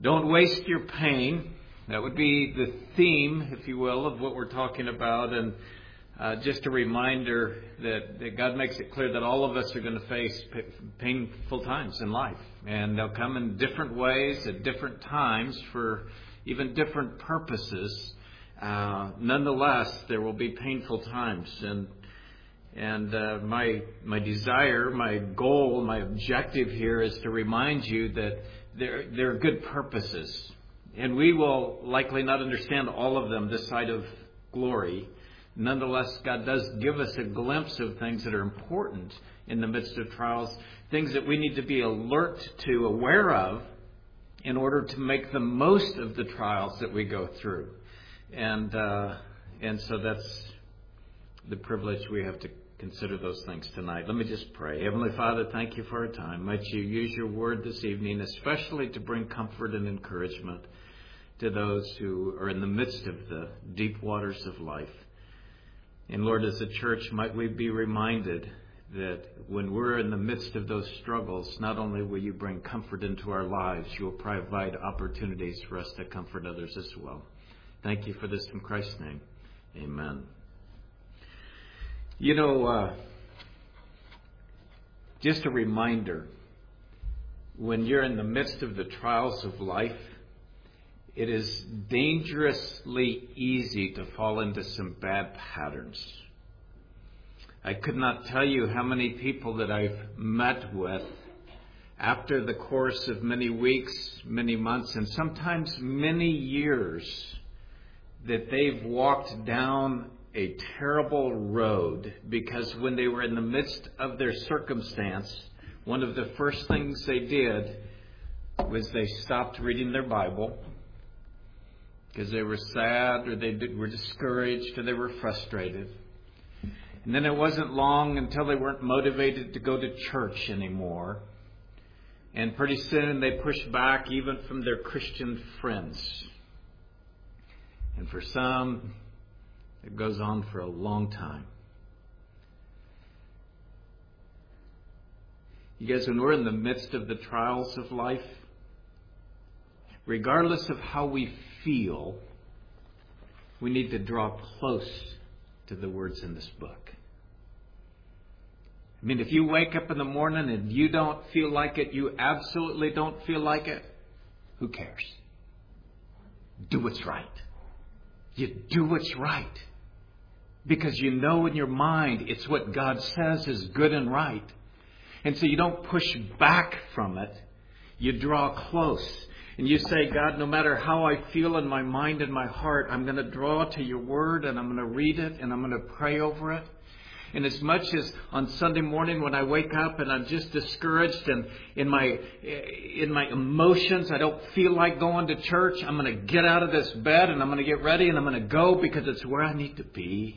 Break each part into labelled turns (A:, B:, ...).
A: Don't waste your pain. That would be the theme, if you will, of what we're talking about. And just a reminder that God makes it clear that all of us are going to face painful times in life. And they'll come in different ways at different times for even different purposes. Nonetheless, there will be painful times. And my desire, my goal, my objective here is to remind you that there are good purposes. And we will likely not understand all of them this side of glory. Nonetheless, God does give us a glimpse of things that are important in the midst of trials, things that we need to be alert to, aware of, in order to make the most of the trials that we go through. And so that's the privilege we have to consider those things tonight. Let me just pray. Heavenly Father, thank you for our time. Might you use your word this evening, especially to bring comfort and encouragement to those who are in the midst of the deep waters of life. And Lord, as a church, might we be reminded that when we're in the midst of those struggles, not only will you bring comfort into our lives, you will provide opportunities for us to comfort others as well. Thank you for this in Christ's name. Amen. You know, just a reminder, when you're in the midst of the trials of life, it is dangerously easy to fall into some bad patterns. I could not tell you how many people that I've met with after the course of many weeks, many months, and sometimes many years, that they've walked down a terrible road because when they were in the midst of their circumstance, one of the first things they did was they stopped reading their Bible because they were sad or they were discouraged or they were frustrated. And then it wasn't long until they weren't motivated to go to church anymore. And pretty soon they pushed back even from their Christian friends. And for some, it goes on for a long time. You guys, when we're in the midst of the trials of life, regardless of how we feel, we need to draw close to the words in this book. I mean, if you wake up in the morning and you don't feel like it, you absolutely don't feel like it, who cares? Do what's right. You do what's right. Because you know in your mind it's what God says is good and right. And so you don't push back from it. You draw close. And you say, God, no matter how I feel in my mind and my heart, I'm going to draw to your word and I'm going to read it and I'm going to pray over it. And as much as on Sunday morning when I wake up and I'm just discouraged and in my emotions, I don't feel like going to church, I'm going to get out of this bed and I'm going to get ready and I'm going to go because it's where I need to be.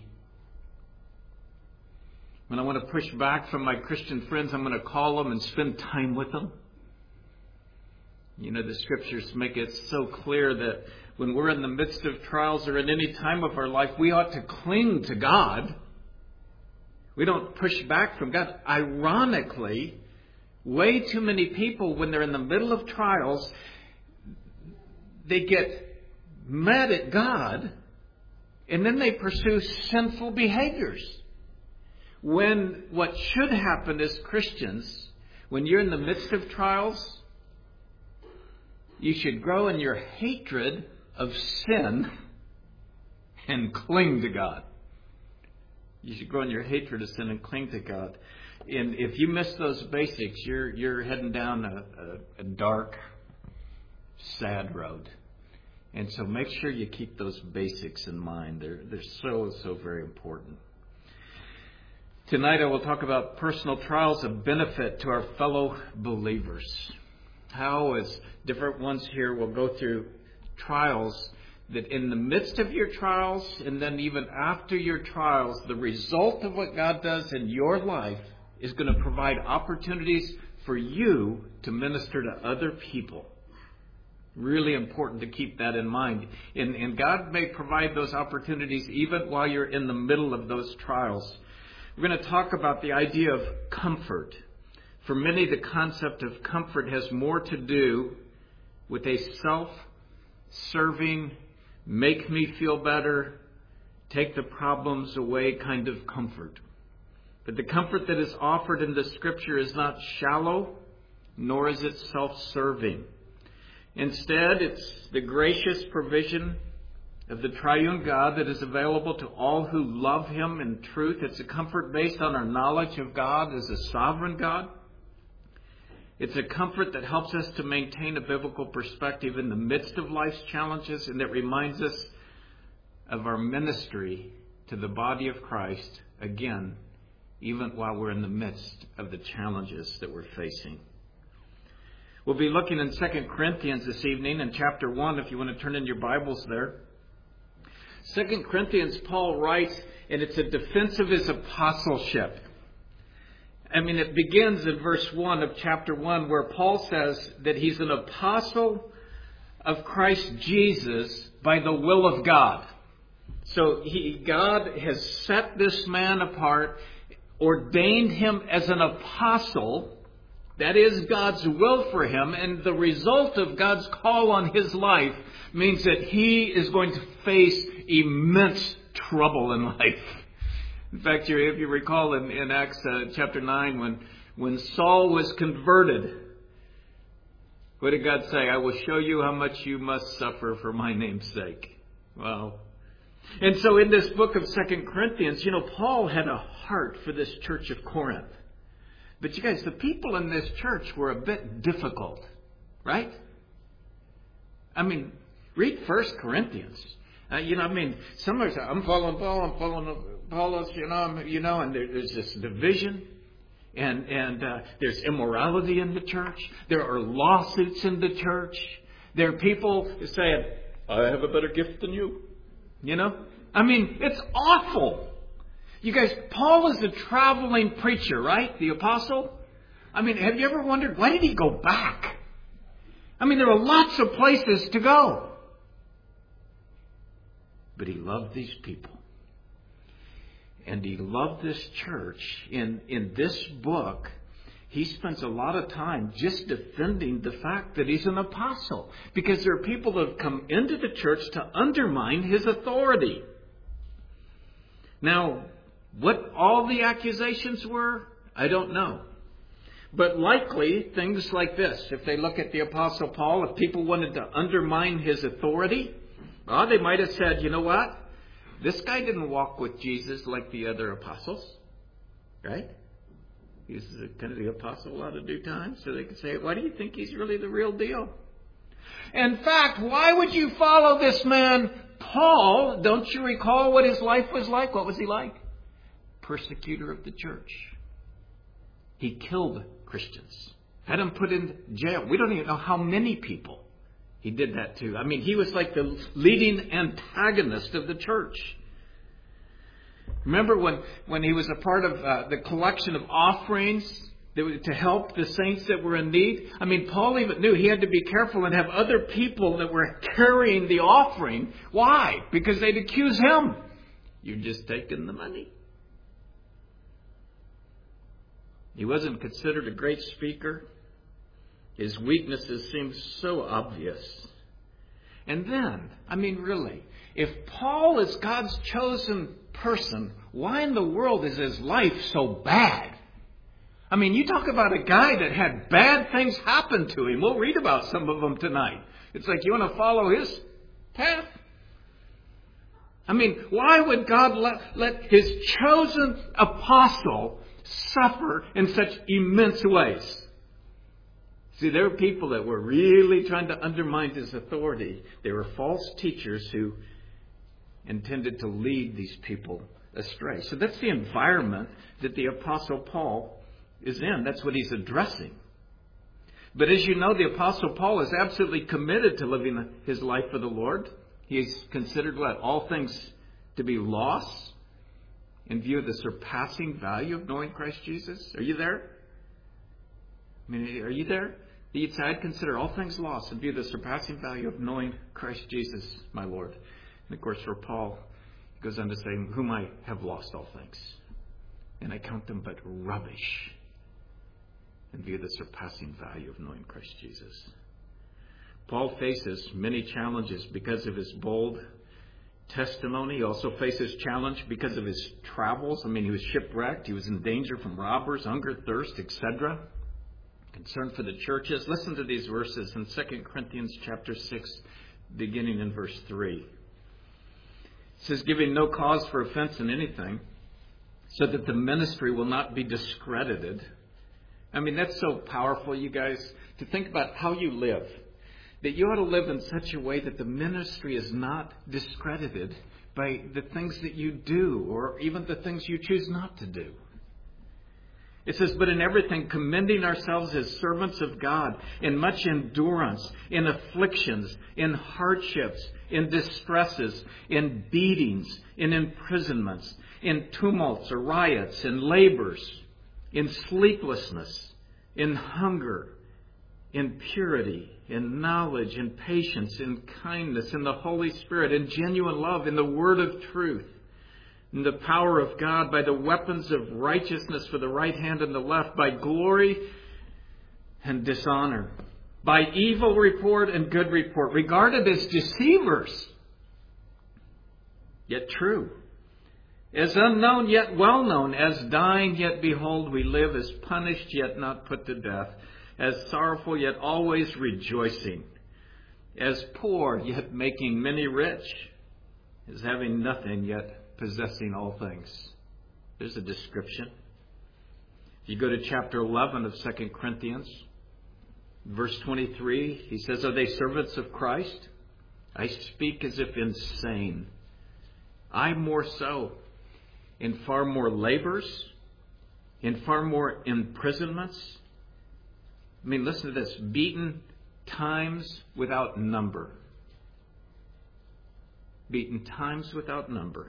A: When I want to push back from my Christian friends, I'm going to call them and spend time with them. You know, the scriptures make it so clear that when we're in the midst of trials or in any time of our life, we ought to cling to God. We don't push back from God. Ironically, way too many people, when they're in the middle of trials, they get mad at God and then they pursue sinful behaviors. When what should happen as Christians, when you're in the midst of trials, you should grow in your hatred of sin and cling to God. You should grow in your hatred of sin and cling to God. And if you miss those basics, you're heading down a dark, sad road. And so make sure you keep those basics in mind. They're so very important. Tonight I will talk about personal trials of benefit to our fellow believers. How, as different ones here will go through trials, that in the midst of your trials and then even after your trials, the result of what God does in your life is going to provide opportunities for you to minister to other people. Really important to keep that in mind. And God may provide those opportunities even while you're in the middle of those trials. We're going to talk about the idea of comfort. For many, the concept of comfort has more to do with a self-serving, make me feel better, take the problems away kind of comfort. But the comfort that is offered in the Scripture is not shallow, nor is it self-serving. Instead, it's the gracious provision of the triune God that is available to all who love Him in truth. It's a comfort based on our knowledge of God as a sovereign God. It's a comfort that helps us to maintain a biblical perspective in the midst of life's challenges, and that reminds us of our ministry to the body of Christ, again, even while we're in the midst of the challenges that we're facing. We'll be looking in 2 Corinthians this evening in chapter 1, if you want to turn in your Bibles there. 2 Corinthians, Paul writes, and it's a defense of his apostleship. It begins in verse 1 of chapter 1, where Paul says that he's an apostle of Christ Jesus by the will of God. So God has set this man apart, ordained him as an apostle. That is God's will for him, and the result of God's call on his life means that he is going to face immense trouble in life. In fact, if you recall in Acts chapter 9, when Saul was converted, what did God say? I will show you how much you must suffer for my name's sake. Wow. And so in this book of 2 Corinthians, Paul had a heart for this church of Corinth. But you guys, the people in this church were a bit difficult, right? Read 1 Corinthians. Some are saying, I'm following Paul, I'm following Apollos, and there's this division, and there's immorality in the church. There are lawsuits in the church. There are people saying, I have a better gift than you. It's awful. You guys, Paul is a traveling preacher, right? The apostle. Have you ever wondered, why did he go back? There are lots of places to go. But he loved these people. And he loved this church. In this book, he spends a lot of time just defending the fact that he's an apostle. Because there are people that have come into the church to undermine his authority. Now, what all the accusations were, I don't know. But likely things like this. If they look at the Apostle Paul, if people wanted to undermine his authority, they might have said, you know what? This guy didn't walk with Jesus like the other apostles. Right? He's kind of the apostle out of due time. So they could say, why do you think he's really the real deal? In fact, why would you follow this man, Paul? Don't you recall what his life was like? What was he like? Persecutor of the church. He killed Christians. Had them put in jail. We don't even know how many people he did that to. He was like the leading antagonist of the church. Remember when he was a part of the collection of offerings to help the saints that were in need? Paul even knew he had to be careful and have other people that were carrying the offering. Why? Because they'd accuse him. You're just taking the money. He wasn't considered a great speaker. His weaknesses seemed so obvious. And then, really, if Paul is God's chosen person, why in the world is his life so bad? You talk about a guy that had bad things happen to him. We'll read about some of them tonight. It's like, you want to follow his path? Why would God let his chosen apostle suffer in such immense ways? See, there were people that were really trying to undermine his authority. They were false teachers who intended to lead these people astray. So that's the environment that the Apostle Paul is in. That's what he's addressing. But as you know, the Apostle Paul is absolutely committed to living his life for the Lord. He's considered what? All things to be lost in view of the surpassing value of knowing Christ Jesus. Are you there? Are you there? I'd consider all things lost in view of the surpassing value of knowing Christ Jesus, my Lord. And of course, for Paul, he goes on to say, whom I have lost all things, and I count them but rubbish in view of the surpassing value of knowing Christ Jesus. Paul faces many challenges because of his bold testimony. He also faces challenge because of his travels. I mean, he was shipwrecked. He was in danger from robbers, hunger, thirst, etc. Concern for the churches. Listen to these verses in 2 Corinthians chapter 6, beginning in verse 3. It says, giving no cause for offense in anything, so that the ministry will not be discredited. I mean, that's so powerful, you guys, to think about how you live. That you ought to live in such a way that the ministry is not discredited by the things that you do or even the things you choose not to do. It says, but in everything, commending ourselves as servants of God, in much endurance, in afflictions, in hardships, in distresses, in beatings, in imprisonments, in tumults or riots, in labors, in sleeplessness, in hunger, in purity, in knowledge, in patience, in kindness, in the Holy Spirit, in genuine love, in the word of truth, in the power of God, by the weapons of righteousness for the right hand and the left, by glory and dishonor, by evil report and good report, regarded as deceivers, yet true, as unknown yet well known, as dying yet behold we live, as punished yet not put to death, as sorrowful yet always rejoicing, as poor yet making many rich, as having nothing yet possessing all things. There's a description. If you go to chapter 11 of 2 Corinthians, verse 23, he says, are they servants of Christ? I speak as if insane. I more so, in far more labors, in far more imprisonments. I mean, listen to this. Beaten times without number. Beaten times without number.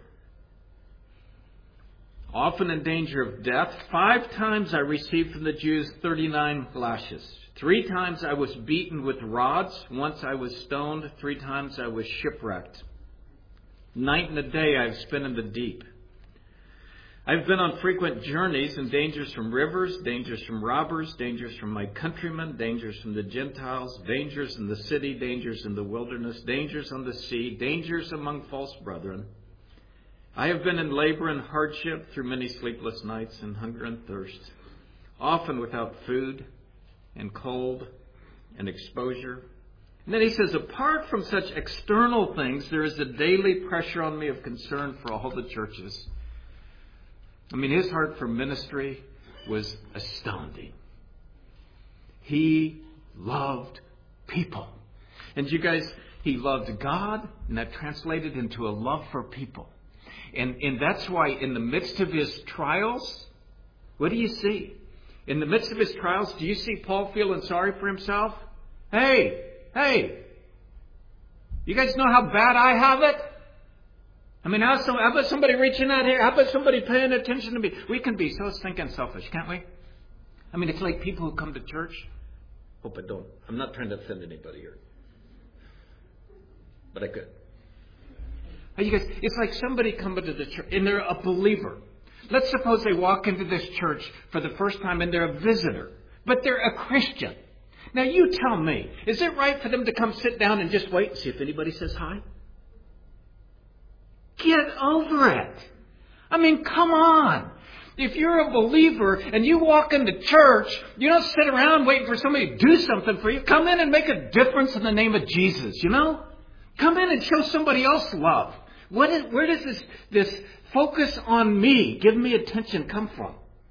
A: Often in danger of death. 5 times I received from the Jews 39 lashes. 3 times I was beaten with rods. Once I was stoned. 3 times I was shipwrecked. Night and a day I have spent in the deep. I've been on frequent journeys and dangers from rivers, dangers from robbers, dangers from my countrymen, dangers from the Gentiles, dangers in the city, dangers in the wilderness, dangers on the sea, dangers among false brethren. I have been in labor and hardship through many sleepless nights and hunger and thirst, often without food and cold and exposure. And then he says, apart from such external things, there is a daily pressure on me of concern for all the churches. I mean, his heart for ministry was astounding. He loved people. And you guys, he loved God, and that translated into a love for people. And that's why in the midst of his trials, what do you see? In the midst of his trials, do you see Paul feeling sorry for himself? Hey, you guys know how bad I have it? I mean, how about somebody reaching out here? How about somebody paying attention to me? We can be so stinking selfish, can't we? I mean, it's like people who come to church. Hope I don't. I'm not trying to offend anybody here. But I could. Hey, you guys, it's like somebody coming to the church and they're a believer. Let's suppose they walk into this church for the first time and they're a visitor, but they're a Christian. Now you tell me, is it right for them to come sit down and just wait and see if anybody says hi? Get over it. I mean, come on. If you're a believer and you walk into church, you don't sit around waiting for somebody to do something for you. Come in and make a difference in the name of Jesus, you know? Come in and show somebody else love. Where does this focus on me, give me attention come from?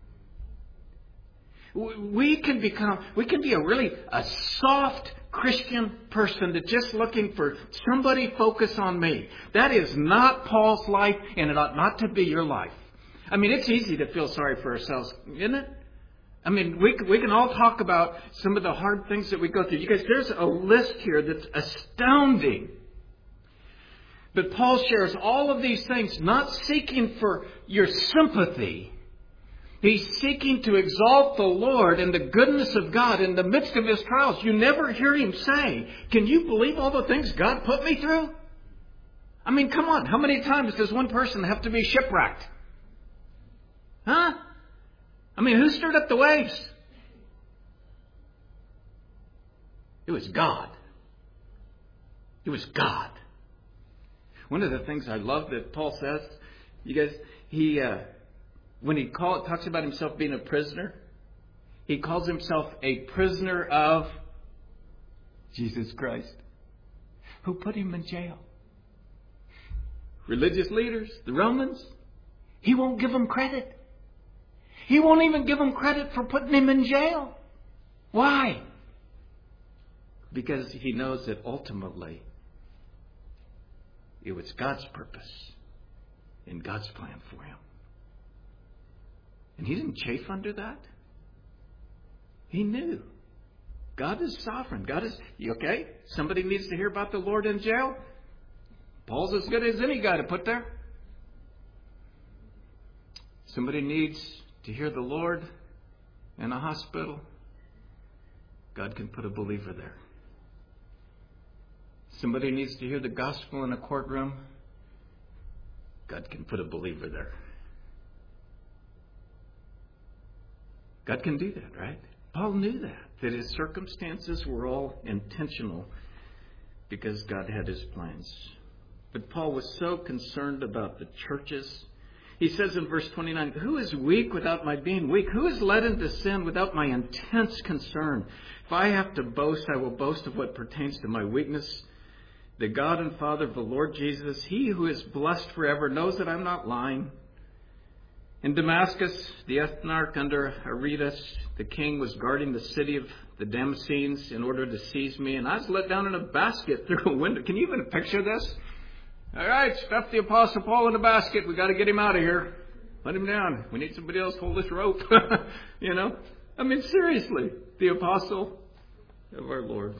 A: We can be a soft Christian person that's just looking for somebody focus on me. That is not Paul's life, and it ought not to be your life. I mean, it's easy to feel sorry for ourselves, isn't it? I mean, we can all talk about some of the hard things that we go through. You guys, there's a list here that's astounding. But Paul shares all of these things, not seeking for your sympathy. He's seeking to exalt the Lord and the goodness of God in the midst of his trials. You never hear him say, can you believe all the things God put me through? I mean, come on. How many times does one person have to be shipwrecked? Huh? I mean, who stirred up the waves? It was God. It was God. One of the things I love that Paul says, you guys, when he talks about himself being a prisoner, he calls himself a prisoner of Jesus Christ. Who put him in jail? Religious leaders, the Romans. He won't give them credit. He won't even give them credit for putting him in jail. Why? Because he knows that ultimately it was God's purpose and God's plan for him. And he didn't chafe under that. He knew. God is sovereign. You okay? Somebody needs to hear about the Lord in jail? Paul's as good as any guy to put there. Somebody needs to hear the Lord in a hospital? God can put a believer there. Somebody needs to hear the gospel in a courtroom? God can put a believer there. God can do that, right? Paul knew that his circumstances were all intentional because God had his plans. But Paul was so concerned about the churches. He says in verse 29, who is weak without my being weak? Who is led into sin without my intense concern? If I have to boast, I will boast of what pertains to my weakness. The God and Father of the Lord Jesus, He who is blessed forever, knows that I'm not lying. In Damascus, the ethnarch under Aretas, the king, was guarding the city of the Damascenes in order to seize me, and I was let down in a basket through a window. Can you even picture this? All right, stuff the Apostle Paul in a basket. We got to get him out of here. Let him down. We need somebody else to hold this rope. You know? I mean, seriously, the Apostle of our Lord.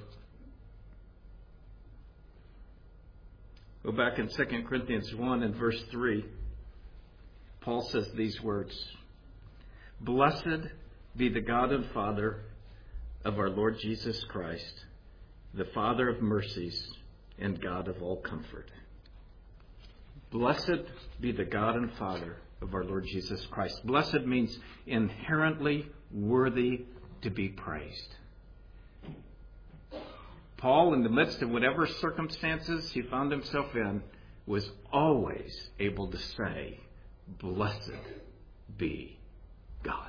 A: Go back in 2 Corinthians 1 and verse 3. Paul says these words. Blessed be the God and Father of our Lord Jesus Christ, the Father of mercies and God of all comfort. Blessed be the God and Father of our Lord Jesus Christ. Blessed means inherently worthy to be praised. Paul, in the midst of whatever circumstances he found himself in, was always able to say, blessed be God.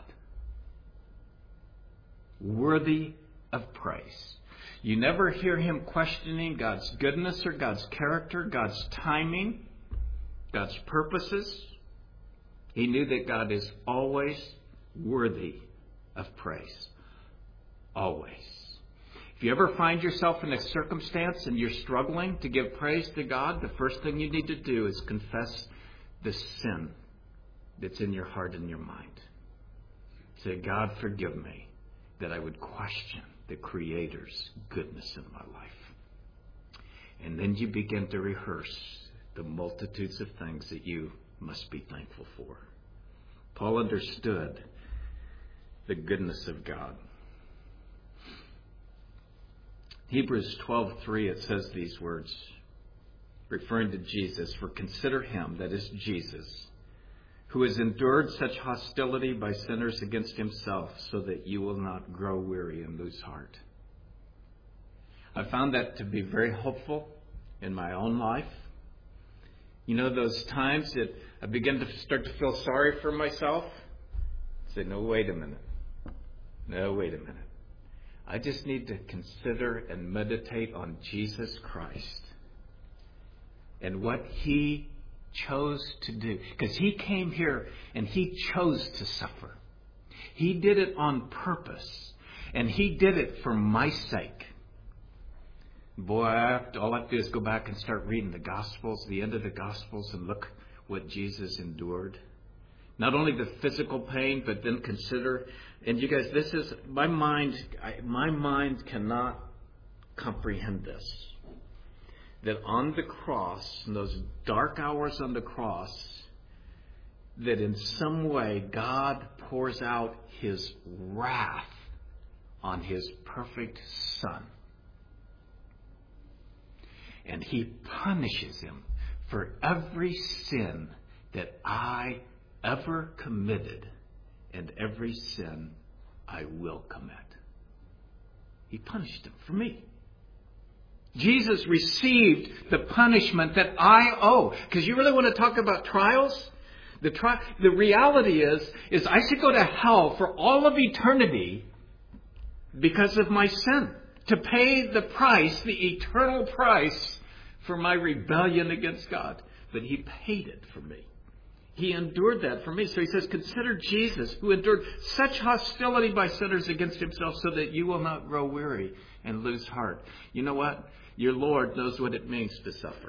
A: Worthy of praise. You never hear him questioning God's goodness or God's character, God's timing, God's purposes. He knew that God is always worthy of praise. Always. If you ever find yourself in a circumstance and you're struggling to give praise to God, the first thing you need to do is confess the sin that's in your heart and your mind. Say, God, forgive me that I would question the Creator's goodness in my life. And then you begin to rehearse the multitudes of things that you must be thankful for. Paul understood the goodness of God. Hebrews 12:3, it says these words, referring to Jesus, for consider him, that is Jesus, who has endured such hostility by sinners against himself, so that you will not grow weary and lose heart. I found that to be very hopeful in my own life. You know, those times that I begin to start to feel sorry for myself. Say, no, wait a minute. No, wait a minute. I just need to consider and meditate on Jesus Christ and what he chose to do. Because he came here and he chose to suffer. He did it on purpose. And he did it for my sake. Boy, all I have to do is go back and start reading the Gospels, the end of the Gospels, and look what Jesus endured. Not only the physical pain, but then consider, and you guys, this is, my mind cannot comprehend this. That on the cross, in those dark hours on the cross, that in some way God pours out his wrath on his perfect Son. And he punishes him for every sin that I ever committed and every sin I will commit. He punished him for me. Jesus received the punishment that I owe. Because you really want to talk about trials? The reality is I should go to hell for all of eternity because of my sin. To pay the price, the eternal price for my rebellion against God. But He paid it for me. He endured that for me. So He says, consider Jesus, who endured such hostility by sinners against Himself so that you will not grow weary and lose heart. You know what? Your Lord knows what it means to suffer.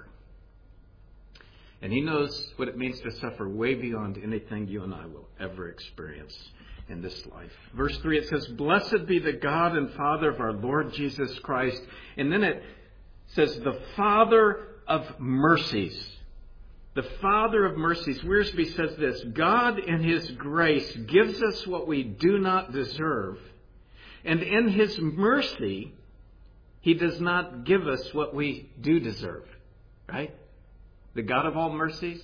A: And He knows what it means to suffer way beyond anything you and I will ever experience in this life. Verse 3, it says, blessed be the God and Father of our Lord Jesus Christ. And then it says, the Father of mercies. The Father of mercies. Wiersbe says this, God in His grace gives us what we do not deserve. And in His mercy, He does not give us what we do deserve. Right? The God of all mercies.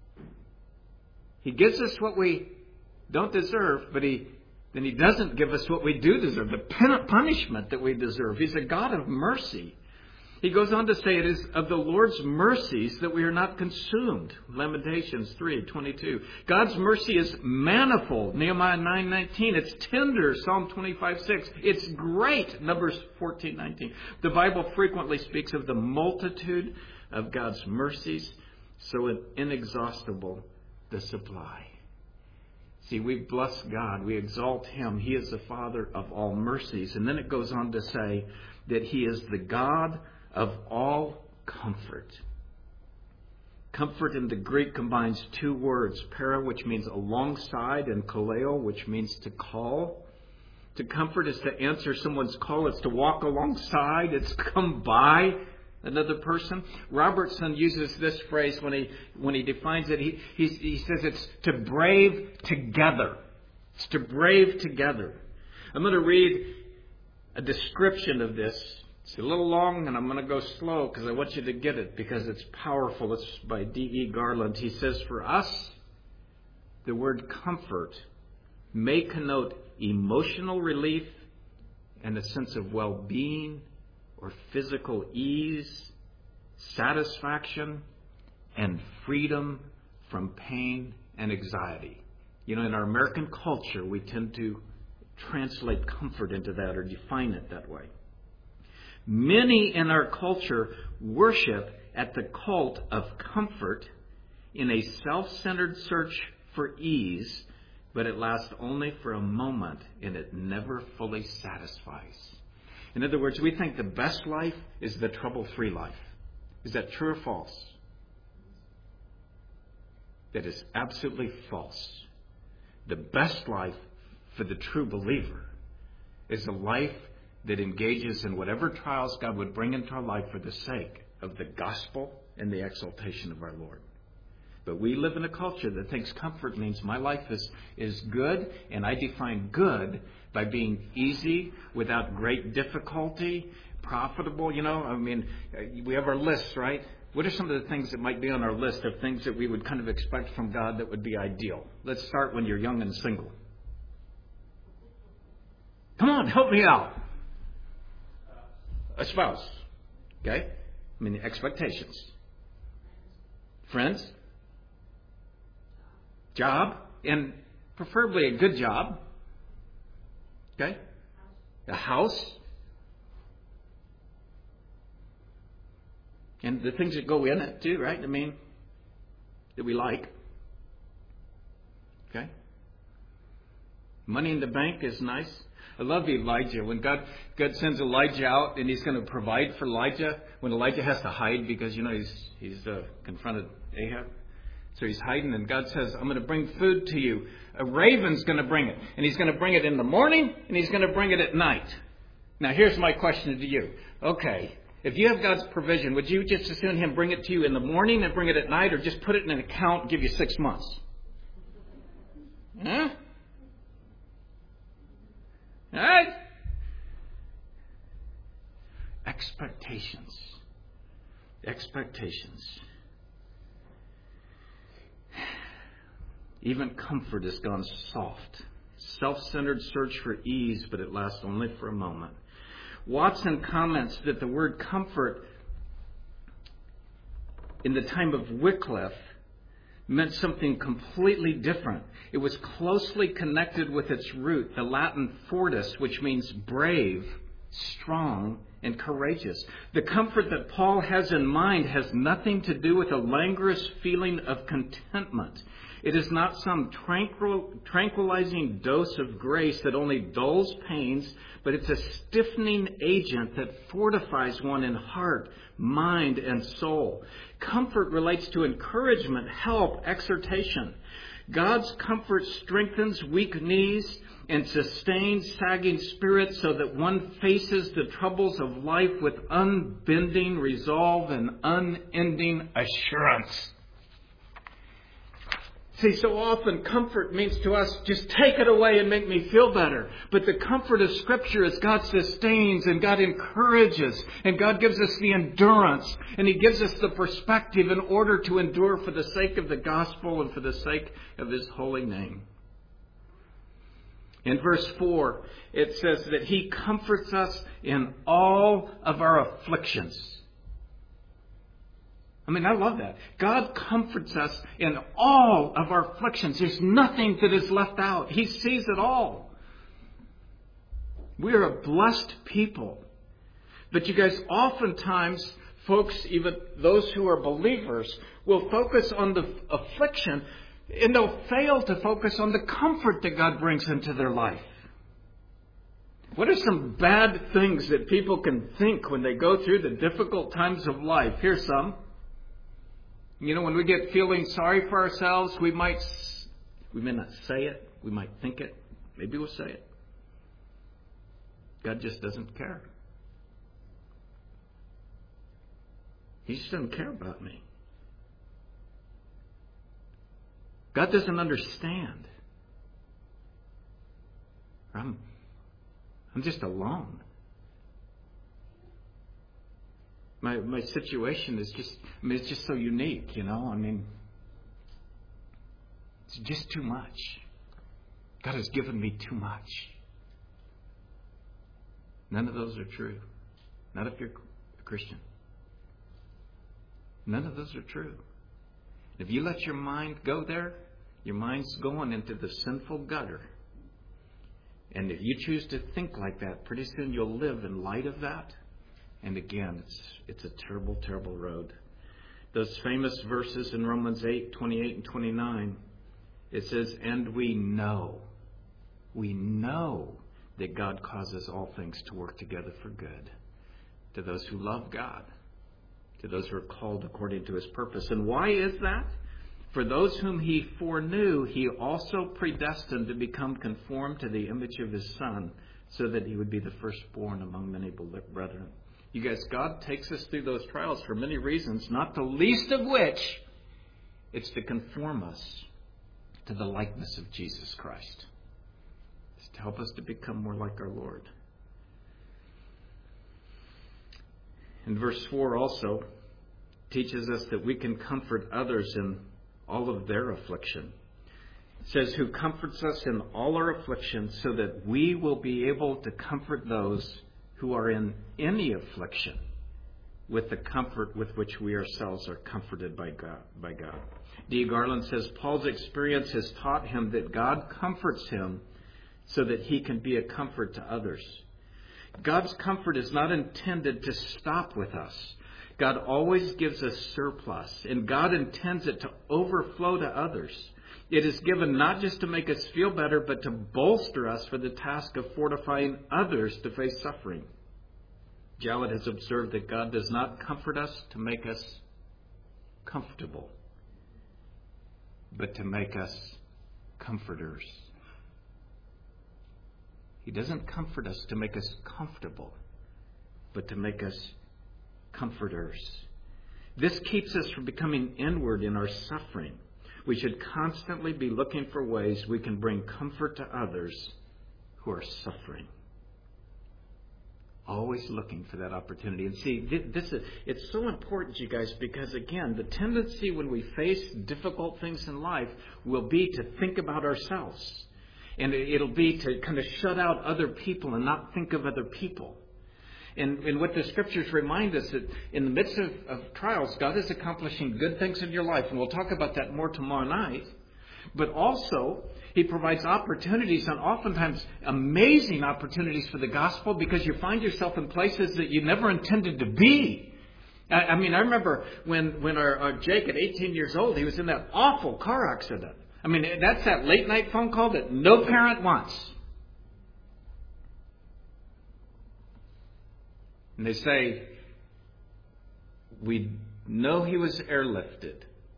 A: He gives us what we don't deserve, but then He doesn't give us what we do deserve, the punishment that we deserve. He's a God of mercy. He goes on to say it is of the Lord's mercies that we are not consumed. Lamentations 3:22. God's mercy is manifold. Nehemiah 9:19. It's tender. Psalm 25:6. It's great. Numbers 14:19. The Bible frequently speaks of the multitude of God's mercies, so inexhaustible the supply. See, we bless God. We exalt Him. He is the Father of all mercies. And then it goes on to say that He is the God of all comfort. Comfort in the Greek combines two words, para, which means alongside, and kaleo, which means to call. To comfort is to answer someone's call. It's to walk alongside. It's to come by another person. Robertson uses this phrase when he defines it. He says it's to brave together. It's to brave together. I'm going to read a description of this. It's a little long, and I'm going to go slow because I want you to get it because it's powerful. It's by D.E. Garland. He says, for us, the word comfort may connote emotional relief and a sense of well-being or physical ease, satisfaction, and freedom from pain and anxiety. You know, in our American culture, we tend to translate comfort into that or define it that way. Many in our culture worship at the cult of comfort in a self-centered search for ease, but it lasts only for a moment and it never fully satisfies. In other words, we think the best life is the trouble-free life. Is that true or false? That is absolutely false. The best life for the true believer is a life that engages in whatever trials God would bring into our life for the sake of the gospel and the exaltation of our Lord. But we live in a culture that thinks comfort means my life is good, and I define good by being easy, without great difficulty, profitable. You know, I mean, we have our lists, right? What are some of the things that might be on our list of things that we would kind of expect from God that would be ideal? Let's start when you're young and single. Come on, help me out. A spouse. Okay? I mean, expectations. Friends. Job. And preferably a good job. Okay? A house. And the things that go in it too, right? I mean, that we like. Okay? Money in the bank is nice. I love Elijah. When God sends Elijah out and He's going to provide for Elijah, when Elijah has to hide because, you know, he's confronted Ahab. So he's hiding, and God says, I'm going to bring food to you. A raven's going to bring it. And he's going to bring it in the morning, and he's going to bring it at night. Now, here's my question to you. Okay, if you have God's provision, would you just assume Him bring it to you in the morning and bring it at night, or just put it in an account and give you 6 months? Huh? All right? Expectations. Even comfort has gone soft. Self-centered search for ease, but it lasts only for a moment. Watson comments that the word comfort in the time of Wycliffe meant something completely different. It was closely connected with its root, the Latin fortis, which means brave, strong, and courageous. The comfort that Paul has in mind has nothing to do with a languorous feeling of contentment. It is not some tranquilizing dose of grace that only dulls pains, but it's a stiffening agent that fortifies one in heart, mind, and soul. Comfort relates to encouragement, help, exhortation. God's comfort strengthens weak knees and sustains sagging spirits so that one faces the troubles of life with unbending resolve and unending assurance. See, so often comfort means to us, just take it away and make me feel better. But the comfort of Scripture is God sustains and God encourages and God gives us the endurance and He gives us the perspective in order to endure for the sake of the gospel and for the sake of His holy name. In verse 4, it says that He comforts us in all of our afflictions. I mean, I love that. God comforts us in all of our afflictions. There's nothing that is left out. He sees it all. We are a blessed people. But you guys, oftentimes, folks, even those who are believers, will focus on the affliction and they'll fail to focus on the comfort that God brings into their life. What are some bad things that people can think when they go through the difficult times of life? Here's some. You know, when we get feeling sorry for ourselves, we may not say it. We might think it. Maybe we'll say it. God just doesn't care. He just doesn't care about me. God doesn't understand. I'm just alone. My situation is it's just so unique, you know. I mean, it's just too much. God has given me too much. None of those are true. Not if you're a Christian. None of those are true. If you let your mind go there, your mind's going into the sinful gutter. And if you choose to think like that, pretty soon you'll live in light of that. And again, it's a terrible, terrible road. Those famous verses in Romans 8, 28 and 29, it says, and we know that God causes all things to work together for good to those who love God, to those who are called according to His purpose. And why is that? For those whom He foreknew, He also predestined to become conformed to the image of His Son, so that He would be the firstborn among many brethren. You guys, God takes us through those trials for many reasons, not the least of which it's to conform us to the likeness of Jesus Christ. It's to help us to become more like our Lord. And verse 4 also teaches us that we can comfort others in all of their affliction. It says, who comforts us in all our affliction, so that we will be able to comfort those who are in any affliction with the comfort with which we ourselves are comforted by God. D. Garland says, Paul's experience has taught him that God comforts him so that he can be a comfort to others. God's comfort is not intended to stop with us. God always gives us surplus, and God intends it to overflow to others. It is given not just to make us feel better, but to bolster us for the task of fortifying others to face suffering. Jowett has observed that God does not comfort us to make us comfortable, but to make us comforters. He doesn't comfort us to make us comfortable, but to make us comforters. This keeps us from becoming inward in our suffering. We should constantly be looking for ways we can bring comfort to others who are suffering. Always looking for that opportunity. And see, it's so important, you guys, because again, the tendency when we face difficult things in life will be to think about ourselves. And it'll be to kind of shut out other people and not think of other people. And what the Scriptures remind us that in the midst of trials, God is accomplishing good things in your life. And we'll talk about that more tomorrow night. But also, He provides opportunities, and oftentimes amazing opportunities for the gospel, because you find yourself in places that you never intended to be. I mean, I remember when our Jake at 18 years old, he was in that awful car accident. I mean, that's that late night phone call that no parent wants. And they say, we know he was airlifted.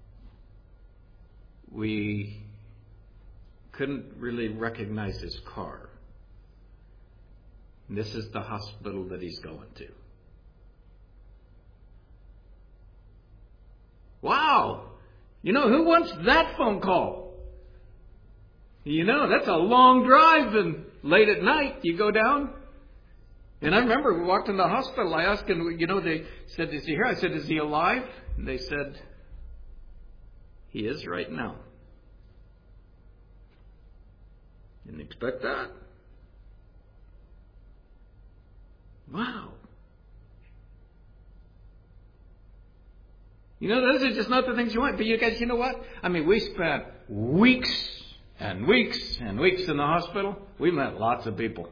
A: We couldn't really recognize his car. And this is the hospital that he's going to. Wow! You know, who wants that phone call? You know, that's a long drive, and late at night you go down. And I remember we walked in the hospital. I asked him, you know, they said, is he here? I said, is he alive? And they said, he is right now. Didn't expect that. Wow. You know, those are just not the things you want. But you guys, you know what? I mean, we spent weeks and weeks and weeks in the hospital. We met lots of people.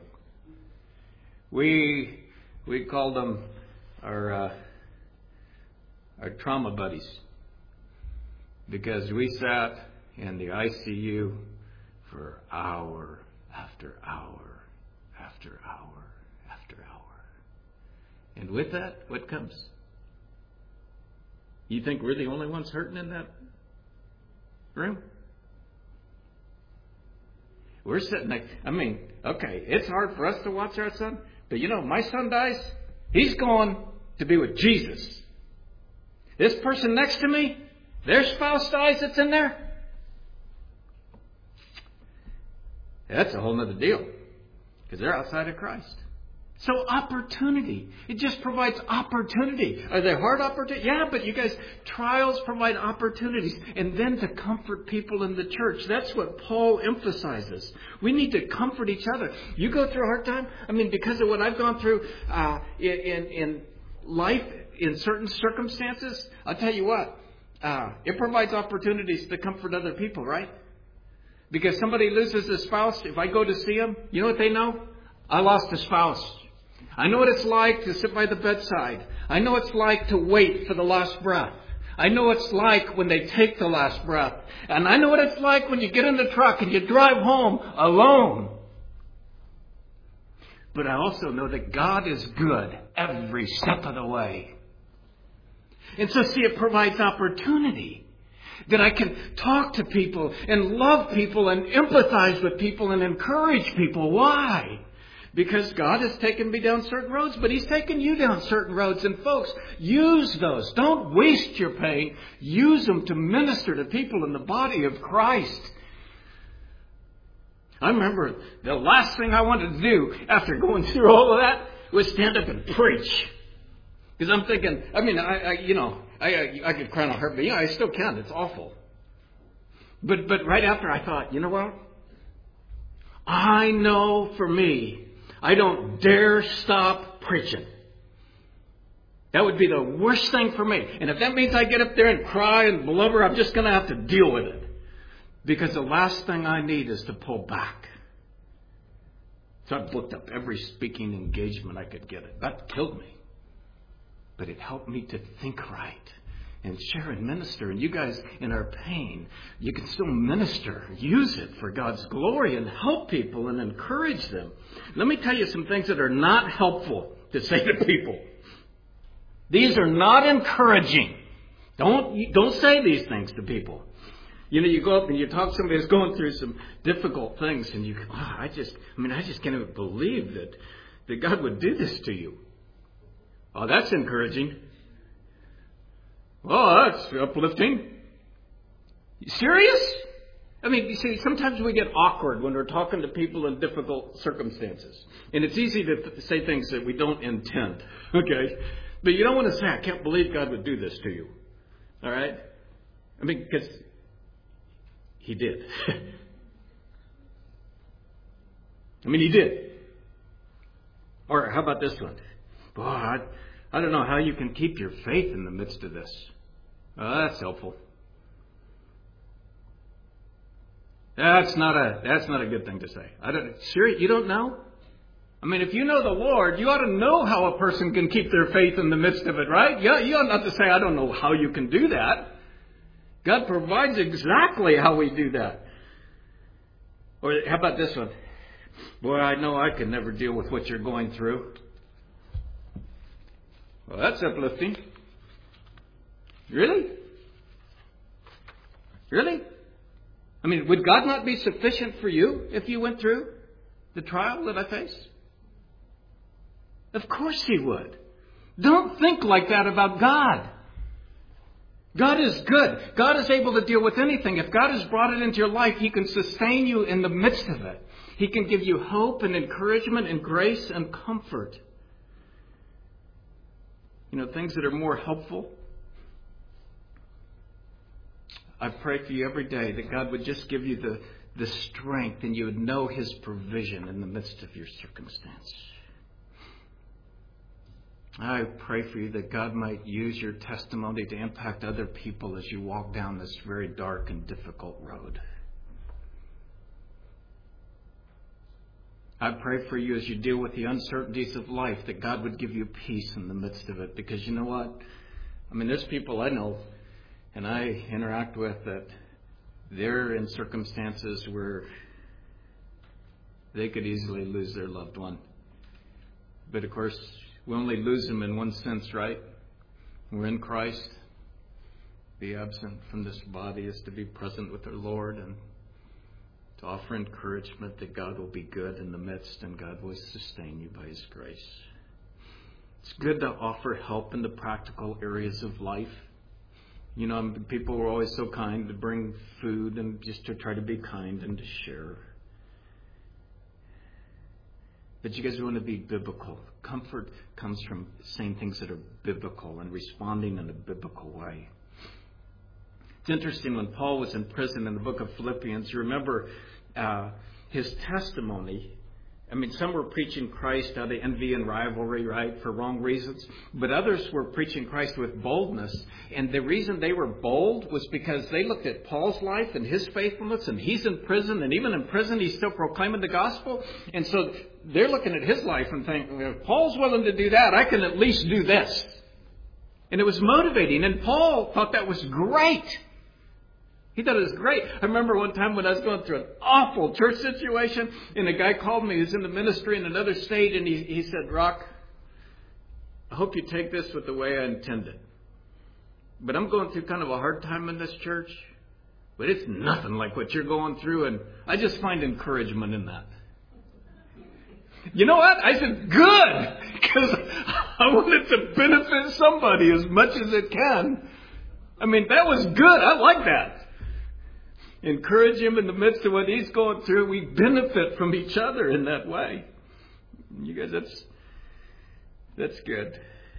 A: We called them our trauma buddies, because we sat in the ICU for hour after hour after hour after hour. And with that, what comes? You think we're the only ones hurting in that room? We're sitting there. I mean, okay, it's hard for us to watch our son, but you know, my son dies, he's going to be with Jesus. This person next to me, their spouse dies that's in there. That's a whole other deal, because they're outside of Christ. So opportunity. It just provides opportunity. Are they hard opportunities? Yeah, but you guys, trials provide opportunities. And then to comfort people in the church. That's what Paul emphasizes. We need to comfort each other. You go through a hard time? I mean, because of what I've gone through in life, in certain circumstances, I'll tell you what. It provides opportunities to comfort other people, right? Because somebody loses a spouse, if I go to see them, you know what they know? I lost a spouse. I know what it's like to sit by the bedside. I know what it's like to wait for the last breath. I know what it's like when they take the last breath. And I know what it's like when you get in the truck and you drive home alone. But I also know that God is good every step of the way. And so, see, it provides opportunity. That I can talk to people and love people and empathize with people and encourage people. Why? Because God has taken me down certain roads, but He's taken you down certain roads. And folks, use those. Don't waste your pain. Use them to minister to people in the body of Christ. I remember the last thing I wanted to do after going through all of that was stand up and preach. Because I'm thinking, I mean, I could cry on a heart, but I still can. It's awful. But right after I thought, you know what? I know for me, I don't dare stop preaching. That would be the worst thing for me. And if that means I get up there and cry and blubber, I'm just going to have to deal with it. Because the last thing I need is to pull back. So I've looked up every speaking engagement I could get. That killed me. But it helped me to think right and share and minister. And you guys, in our pain, you can still minister. Use it for God's glory and help people and encourage them. Let me tell you some things that are not helpful to say to people. These are not encouraging. Don't say these things to people. You know, you go up and you talk to somebody who's going through some difficult things, and you go, I just can't even believe that God would do this to you. Oh, that's encouraging. Oh, that's uplifting. You serious? I mean, you see, sometimes we get awkward when we're talking to people in difficult circumstances. And it's easy to say things that we don't intend. Okay? But you don't want to say, I can't believe God would do this to you. All right? I mean, because He did. I mean, He did. Or how about this one? Boy, I don't know how you can keep your faith in the midst of this. That's helpful. That's not a good thing to say. You don't know? I mean, if you know the Lord, you ought to know how a person can keep their faith in the midst of it, right? You ought not to say, I don't know how you can do that. God provides exactly how we do that. Or how about this one? Boy, I know I could never deal with what you're going through. Well, that's uplifting. Really? Really? I mean, would God not be sufficient for you if you went through the trial that I face? Of course He would. Don't think like that about God. God is good. God is able to deal with anything. If God has brought it into your life, He can sustain you in the midst of it. He can give you hope and encouragement and grace and comfort. You know, things that are more helpful. I pray for you every day that God would just give you the strength and you would know His provision in the midst of your circumstance. I pray for you that God might use your testimony to impact other people as you walk down this very dark and difficult road. I pray for you as you deal with the uncertainties of life that God would give you peace in the midst of it. Because you know what? I mean, there's people I know and I interact with that they're in circumstances where they could easily lose their loved one. But of course, we only lose them in one sense, right? We're in Christ. Be absent from this body is to be present with our Lord and to offer encouragement that God will be good in the midst and God will sustain you by His grace. It's good to offer help in the practical areas of life. You know, people are always so kind to bring food and just to try to be kind and to share. But you guys want to be biblical. Comfort comes from saying things that are biblical and responding in a biblical way. It's interesting, when Paul was in prison in the book of Philippians, you remember his testimony. I mean, some were preaching Christ out of envy and rivalry, right, for wrong reasons. But others were preaching Christ with boldness. And the reason they were bold was because they looked at Paul's life and his faithfulness, and he's in prison, and even in prison he's still proclaiming the gospel. And so they're looking at his life and thinking, if Paul's willing to do that, I can at least do this. And it was motivating. And Paul thought that was great. He thought it was great. I remember one time when I was going through an awful church situation, and a guy called me. He was in the ministry in another state, and he said, Rock, I hope you take this with the way I intended. But I'm going through kind of a hard time in this church. But it's nothing like what you're going through, and I just find encouragement in that. You know what? I said, good, because I want it to benefit somebody as much as it can. I mean, that was good. I like that. Encourage him in the midst of what he's going through. We benefit from each other in that way. You guys, that's good.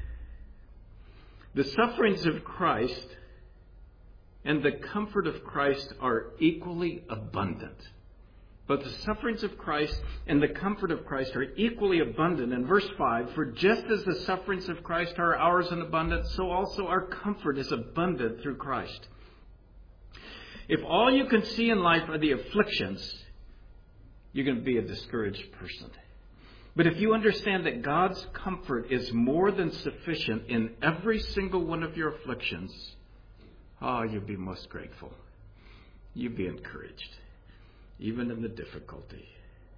A: The sufferings of Christ and the comfort of Christ are equally abundant. But the sufferings of Christ and the comfort of Christ are equally abundant. In verse 5, for just as the sufferings of Christ are ours in abundance, so also our comfort is abundant through Christ. If all you can see in life are the afflictions, you're going to be a discouraged person. But if you understand that God's comfort is more than sufficient in every single one of your afflictions, you'll be most grateful. You'll be encouraged, even in the difficulty.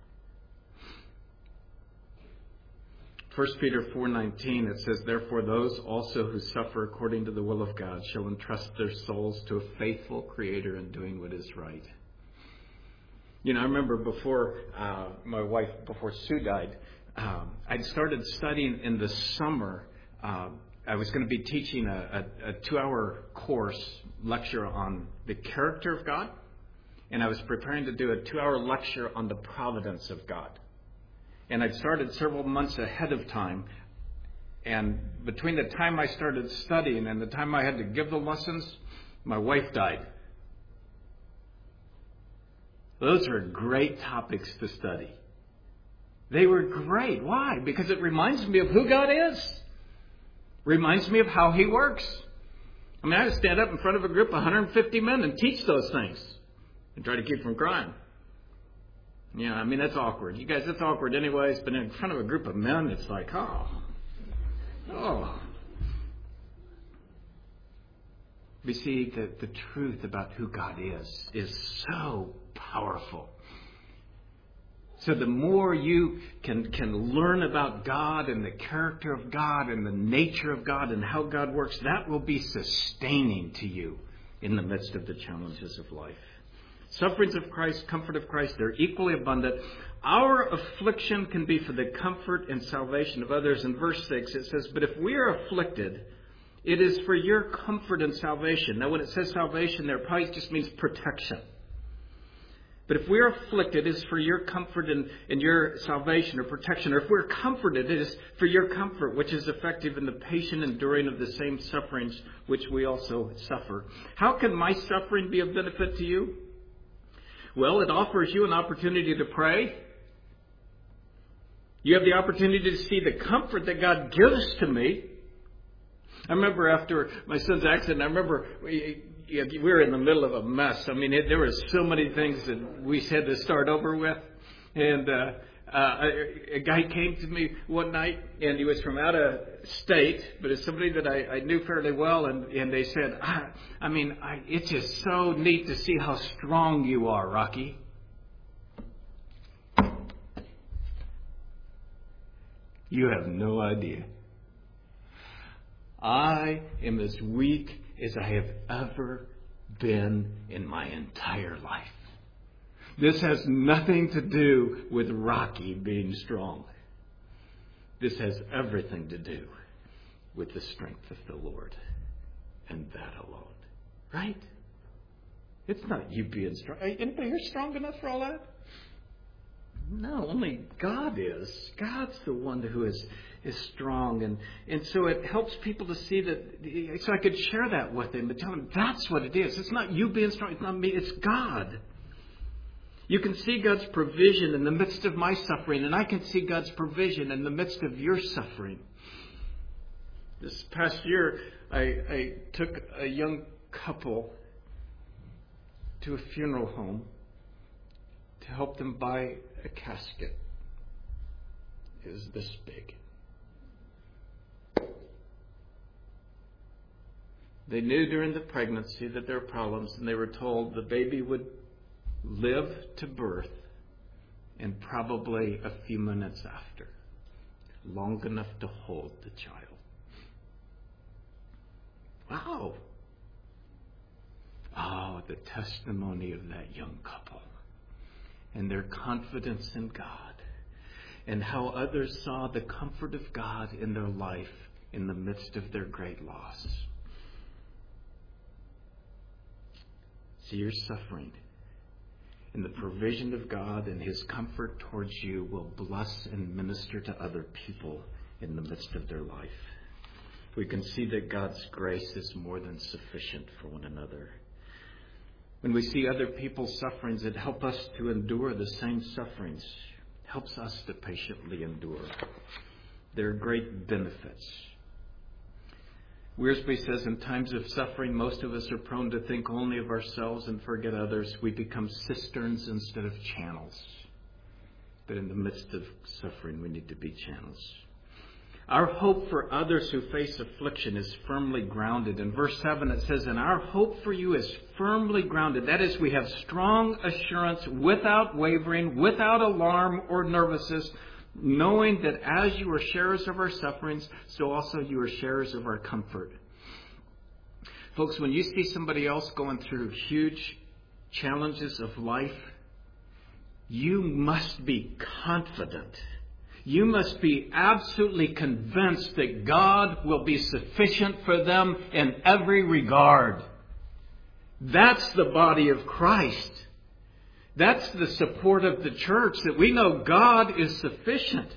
A: 1 Peter 4:19, it says, therefore those also who suffer according to the will of God shall entrust their souls to a faithful Creator in doing what is right. You know, I remember before Sue died, I'd started studying in the summer. I was going to be teaching a 2-hour lecture on the character of God. And I was preparing to do a 2-hour lecture on the providence of God. And I'd started several months ahead of time. And between the time I started studying and the time I had to give the lessons, my wife died. Those are great topics to study. They were great. Why? Because it reminds me of who God is. Reminds me of how He works. I mean, I would stand up in front of a group of 150 men and teach those things and try to keep from crying. Yeah, I mean, that's awkward. You guys, that's awkward anyways, but in front of a group of men, it's like, oh. We see that the truth about who God is so powerful. So the more you can learn about God and the character of God and the nature of God and how God works, that will be sustaining to you in the midst of the challenges of life. Sufferings of Christ, comfort of Christ, they're equally abundant. Our affliction can be for the comfort and salvation of others. In verse 6, it says, but if we are afflicted, it is for your comfort and salvation. Now, when it says salvation there, it probably just means protection. But if we are afflicted, it is for your comfort and your salvation or protection. Or if we're comforted, it is for your comfort, which is effective in the patient enduring of the same sufferings which we also suffer. How can my suffering be of benefit to you? Well, it offers you an opportunity to pray. You have the opportunity to see the comfort that God gives to me. I remember after my son's accident, we were in the middle of a mess. I mean, there were so many things that we had to start over with. And a guy came to me one night, and he was from out of state, but it's somebody that I knew fairly well. And they said, it's just so neat to see how strong you are, Rocky. You have no idea. I am as weak as I have ever been in my entire life. This has nothing to do with Rocky being strong. This has everything to do with the strength of the Lord and that alone. Right? It's not you being strong. Anybody here strong enough for all that? No, only God is. God's the one who is strong. And so it helps people to see that. So I could share that with him and tell him that's what it is. It's not you being strong. It's not me. It's God. You can see God's provision in the midst of my suffering, and I can see God's provision in the midst of your suffering. This past year, I took a young couple to a funeral home to help them buy a casket. It was this big. They knew during the pregnancy that there were problems, and they were told the baby would live to birth and probably a few minutes after, long enough to hold the child. Wow. Oh, the testimony of that young couple and their confidence in God and how others saw the comfort of God in their life in the midst of their great loss. See, your suffering and the provision of God and His comfort towards you will bless and minister to other people in the midst of their life. We can see that God's grace is more than sufficient for one another. When we see other people's sufferings, it helps us to endure the same sufferings. It helps us to patiently endure. There are great benefits. Wiersbe says, in times of suffering, most of us are prone to think only of ourselves and forget others. We become cisterns instead of channels. But in the midst of suffering, we need to be channels. Our hope for others who face affliction is firmly grounded. In verse 7 it says, and our hope for you is firmly grounded. That is, we have strong assurance without wavering, without alarm or nervousness, knowing that as you are sharers of our sufferings, so also you are sharers of our comfort. Folks, when you see somebody else going through huge challenges of life, you must be confident. You must be absolutely convinced that God will be sufficient for them in every regard. That's the body of Christ. That's the support of the church, that we know God is sufficient.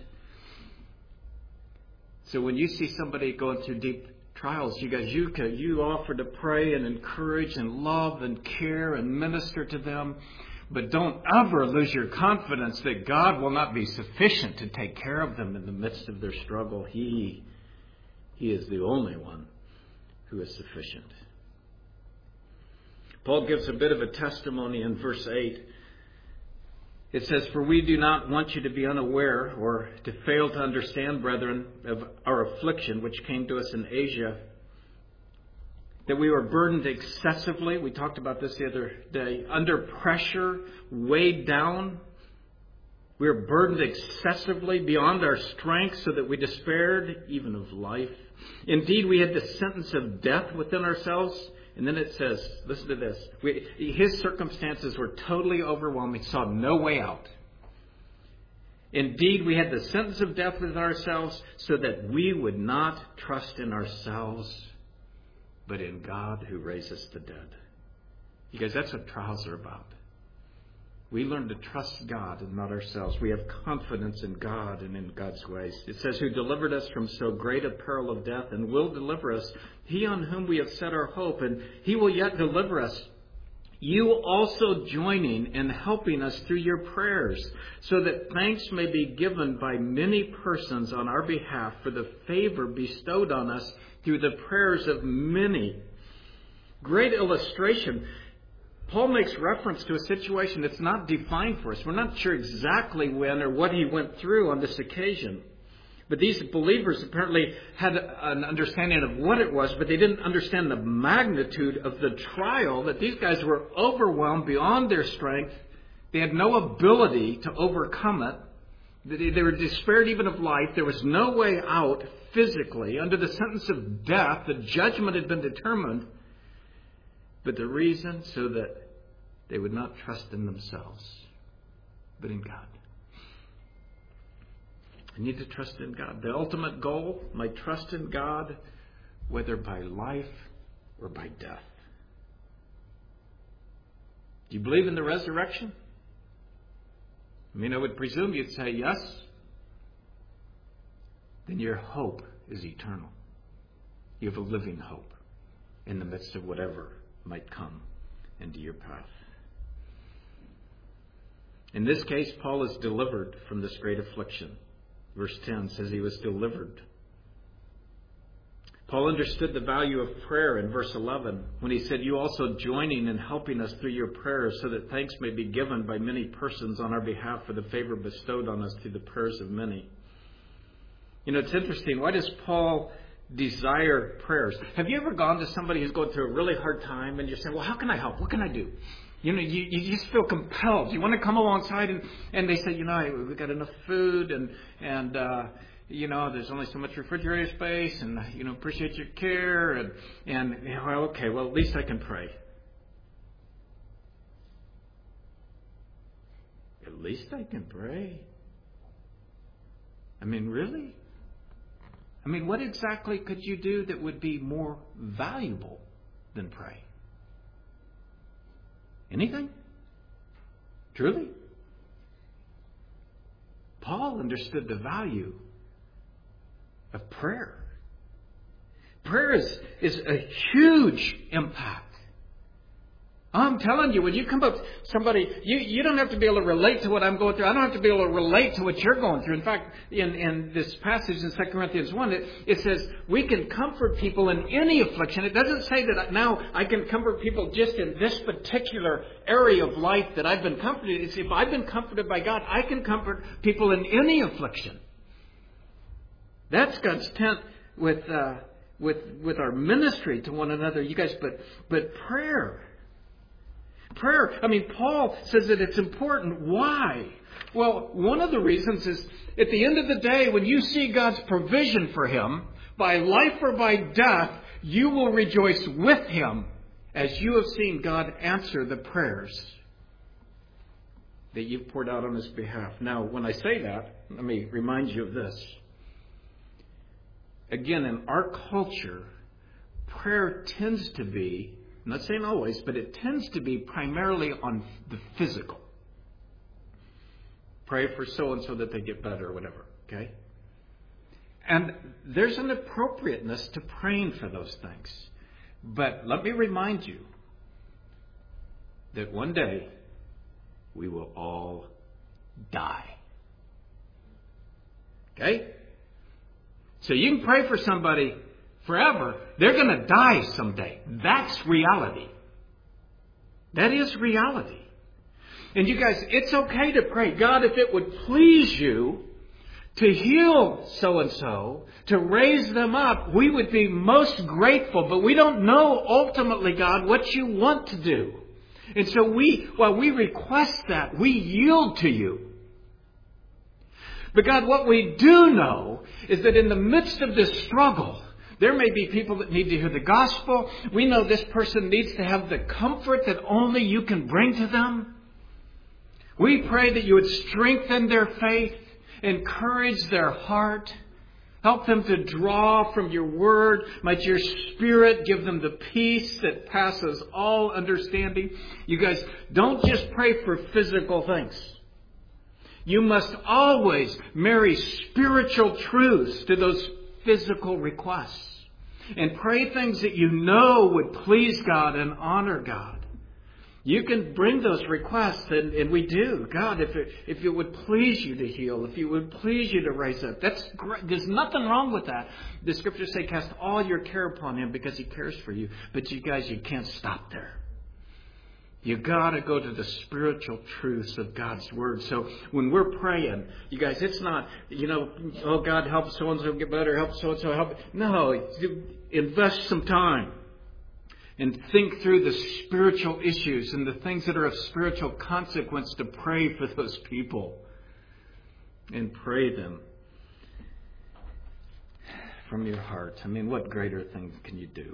A: So when you see somebody going through deep trials, you offer to pray and encourage and love and care and minister to them. But don't ever lose your confidence that God will not be sufficient to take care of them in the midst of their struggle. He is the only one who is sufficient. Paul gives a bit of a testimony in verse 8. It says, "For we do not want you to be unaware or to fail to understand, brethren, of our affliction which came to us in Asia, that we were burdened excessively," we talked about this the other day, "under pressure, weighed down. We were burdened excessively beyond our strength, so that we despaired even of life. Indeed, we had the sentence of death within ourselves." And then it says, listen to this. His circumstances were totally overwhelming. He saw no way out. "Indeed, we had the sentence of death within ourselves, so that we would not trust in ourselves, but in God who raises the dead." You guys, that's what trials are about. We learn to trust God and not ourselves. We have confidence in God and in God's ways. It says, "Who delivered us from so great a peril of death and will deliver us, He on whom we have set our hope, and He will yet deliver us. You also joining and helping us through your prayers, so that thanks may be given by many persons on our behalf for the favor bestowed on us through the prayers of many." Great illustration. Paul makes reference to a situation that's not defined for us. We're not sure exactly when or what he went through on this occasion. But these believers apparently had an understanding of what it was, but they didn't understand the magnitude of the trial, that these guys were overwhelmed beyond their strength. They had no ability to overcome it. They were despaired even of life. There was no way out physically. Under the sentence of death, the judgment had been determined. But the reason, so that they would not trust in themselves, but in God. I need to trust in God. The ultimate goal, my trust in God, whether by life or by death. Do you believe in the resurrection? I mean, I would presume you'd say yes. Then your hope is eternal. You have a living hope in the midst of whatever might come into your path. In this case, Paul is delivered from this great affliction. Verse 10 says he was delivered. Paul understood the value of prayer in verse 11 when he said, "You also joining and helping us through your prayers, so that thanks may be given by many persons on our behalf for the favor bestowed on us through the prayers of many." You know, it's interesting. Why does Paul desire prayers? Have you ever gone to somebody who's going through a really hard time and you're saying, "Well, how can I help? What can I do?" You know, you just feel compelled. You want to come alongside and they say, "We've got enough food and there's only so much refrigerator space and, appreciate your care and okay, well, at least I can pray." At least I can pray? I mean, really? I mean, what exactly could you do that would be more valuable than pray? Anything? Truly? Paul understood the value of prayer. Prayer is a huge impact. I'm telling you, when you come up to somebody, you don't have to be able to relate to what I'm going through. I don't have to be able to relate to what you're going through. In fact, in this passage in 2 Corinthians 1, it says we can comfort people in any affliction. It doesn't say that now I can comfort people just in this particular area of life that I've been comforted. It's if I've been comforted by God, I can comfort people in any affliction. That's God's intent with our ministry to one another, you guys. But prayer. Prayer, Paul says that it's important. Why? Well, one of the reasons is at the end of the day, when you see God's provision for him, by life or by death, you will rejoice with him as you have seen God answer the prayers that you've poured out on his behalf. Now, when I say that, let me remind you of this. Again, in our culture, prayer tends to be, I'm not saying always, but it tends to be primarily on the physical. Pray for so-and-so that they get better or whatever, okay? And there's an appropriateness to praying for those things. But let me remind you that one day we will all die. Okay? So you can pray for somebody forever. They're going to die someday. That's reality. That is reality. And you guys, it's okay to pray, God, if it would please you to heal so-and-so, to raise them up, we would be most grateful. But we don't know ultimately, God, what you want to do. And so while we request that, we yield to you. But God, what we do know is that in the midst of this struggle, there may be people that need to hear the gospel. We know this person needs to have the comfort that only you can bring to them. We pray that you would strengthen their faith, encourage their heart, help them to draw from your word. Might your Spirit give them the peace that passes all understanding. You guys, don't just pray for physical things. You must always marry spiritual truths to those physical requests. And pray things that you know would please God and honor God. You can bring those requests, and we do. God, if it would please you to heal, if it would please you to raise up, that's great. There's nothing wrong with that. The Scriptures say, cast all your care upon Him because He cares for you. But you guys, you can't stop there. You got to go to the spiritual truths of God's Word. So when we're praying, you guys, it's not, oh, God, help so-and-so get better, help so-and-so help. No, invest some time and think through the spiritual issues and the things that are of spiritual consequence to pray for those people. And pray them from your heart. I mean, what greater things can you do?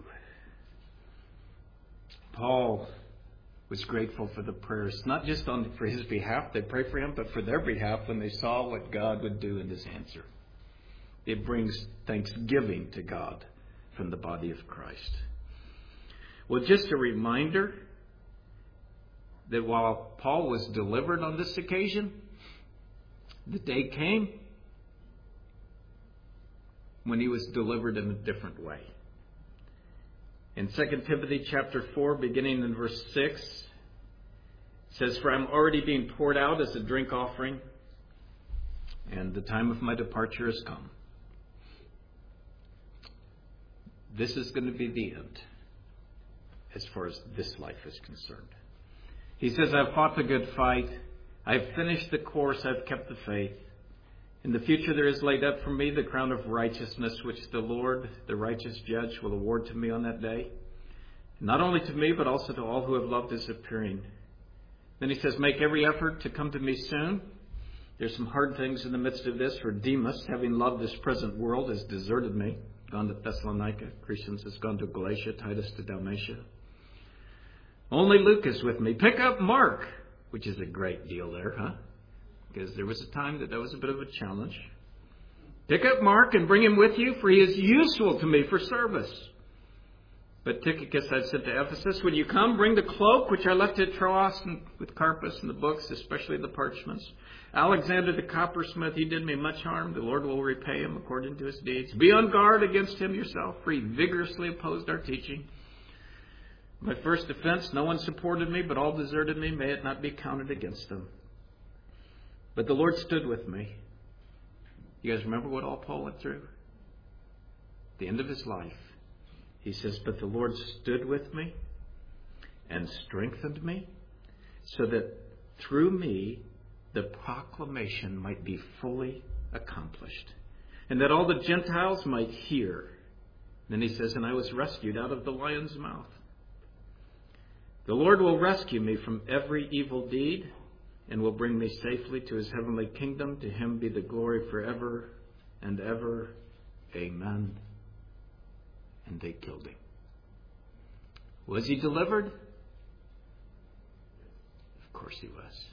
A: Paul was grateful for the prayers, not just for his behalf, they pray for him, but for their behalf when they saw what God would do in His answer. It brings thanksgiving to God from the body of Christ. Well, just a reminder that while Paul was delivered on this occasion, the day came when he was delivered in a different way. In 2 Timothy chapter 4, beginning in verse 6, it says, "For I am already being poured out as a drink offering, and the time of my departure has come." This is going to be the end as far as this life is concerned. He says, "I have fought the good fight. I have finished the course. I have kept the faith. In the future there is laid up for me the crown of righteousness, which the Lord, the righteous judge, will award to me on that day. Not only to me, but also to all who have loved His appearing." Then he says, "Make every effort to come to me soon." There's some hard things in the midst of this. For Demas, having loved this present world, has deserted me, gone to Thessalonica. Crescens has gone to Galatia, Titus to Dalmatia. Only Luke is with me. Pick up Mark, which is a great deal there, huh? Because there was a time that was a bit of a challenge. Pick up Mark and bring him with you, for he is useful to me for service. But Tychicus I've sent to Ephesus. When you come, bring the cloak which I left at Troas with Carpus and the books, especially the parchments. Alexander the coppersmith, he did me much harm. The Lord will repay him according to his deeds. Be on guard against him yourself, for he vigorously opposed our teaching. My first offense, no one supported me, but all deserted me. May it not be counted against them. But the Lord stood with me. You guys remember what all Paul went through? At the end of his life, he says, "But the Lord stood with me and strengthened me, so that through me the proclamation might be fully accomplished, and that all the Gentiles might hear." Then he says, "And I was rescued out of the lion's mouth." The Lord will rescue me from every evil deed and will bring me safely to His heavenly kingdom. To Him be the glory forever and ever. Amen. And they killed him. Was he delivered? Of course he was.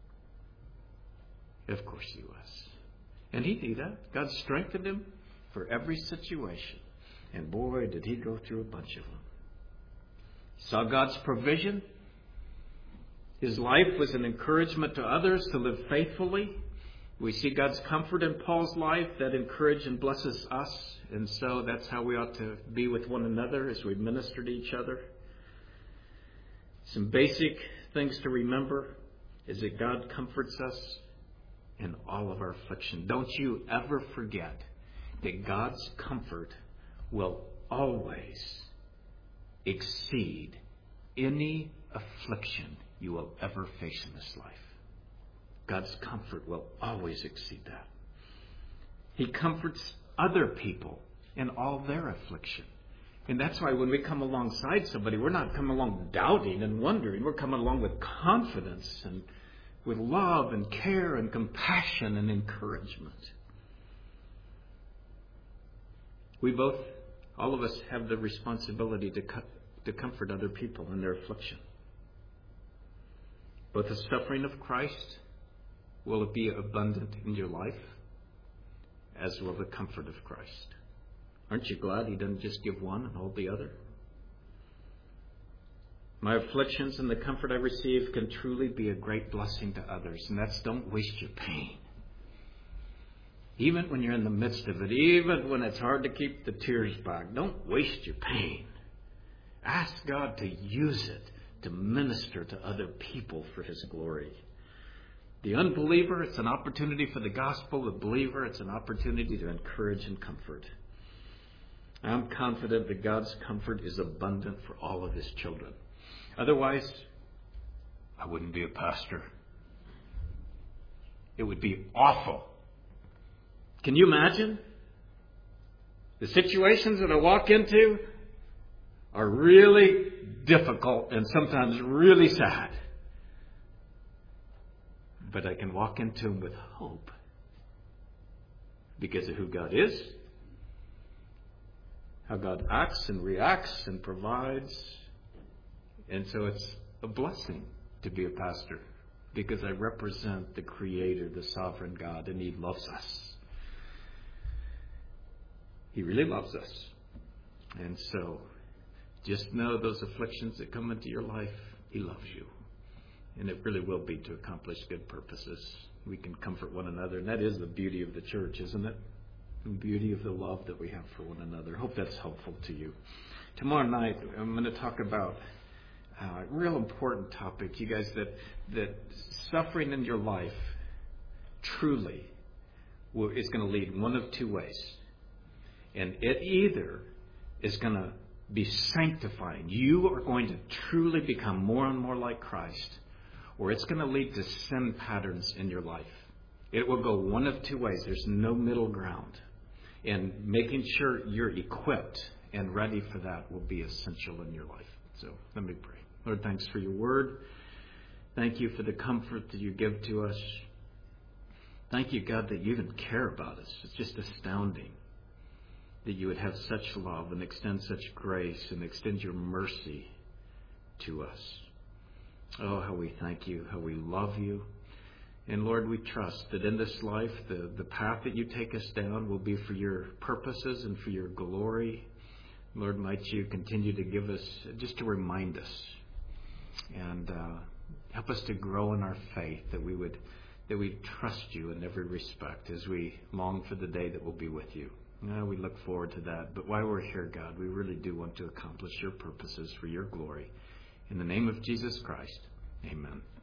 A: Of course he was. And he knew that. God strengthened him for every situation. And boy, did he go through a bunch of them. Saw God's provision. His life was an encouragement to others to live faithfully. We see God's comfort in Paul's life that encourages and blesses us. And so that's how we ought to be with one another as we minister to each other. Some basic things to remember. is that God comforts us in all of our affliction. Don't you ever forget that God's comfort will always exceed any affliction you will ever face in this life. God's comfort will always exceed that. He comforts other people in all their affliction. And that's why when we come alongside somebody, we're not coming along doubting and wondering. We're coming along with confidence and with love and care and compassion and encouragement. We both, all of us, have the responsibility to comfort other people in their affliction. Both the suffering of Christ, will it be abundant in your life, as will the comfort of Christ. Aren't you glad He doesn't just give one and hold the other? My afflictions and the comfort I receive can truly be a great blessing to others. And that's, don't waste your pain. Even when you're in the midst of it, even when it's hard to keep the tears back, don't waste your pain. Ask God to use it to minister to other people for His glory. The unbeliever, it's an opportunity for the gospel. The believer, it's an opportunity to encourage and comfort. I'm confident that God's comfort is abundant for all of His children. Otherwise, I wouldn't be a pastor. It would be awful. Can you imagine? The situations that I walk into are really difficult and sometimes really sad. But I can walk into them with hope because of who God is, how God acts and reacts and provides. And so it's a blessing to be a pastor because I represent the Creator, the sovereign God, and He loves us. He really loves us. And so just know those afflictions that come into your life, He loves you. And it really will be to accomplish good purposes. We can comfort one another. And that is the beauty of the church, isn't it? The beauty of the love that we have for one another. Hope that's helpful to you. Tomorrow night, I'm going to talk about a real important topic, you guys, that suffering in your life truly is going to lead one of two ways. And it either is going to be sanctifying. You are going to truly become more and more like Christ, or it's going to lead to sin patterns in your life. It will go one of two ways. There's no middle ground. And making sure you're equipped and ready for that will be essential in your life. So let me pray. Lord, thanks for your word. Thank you for the comfort that you give to us. Thank you, God, that you even care about us. It's just astounding that you would have such love and extend such grace and extend your mercy to us. Oh, how we thank you, how we love you. And Lord, we trust that in this life, the path that you take us down will be for your purposes and for your glory. Lord, might you continue to give us, just to remind us, and help us to grow in our faith, that we trust you in every respect as we long for the day that we'll be with you. We look forward to that. But while we're here, God, we really do want to accomplish your purposes for your glory. In the name of Jesus Christ, amen.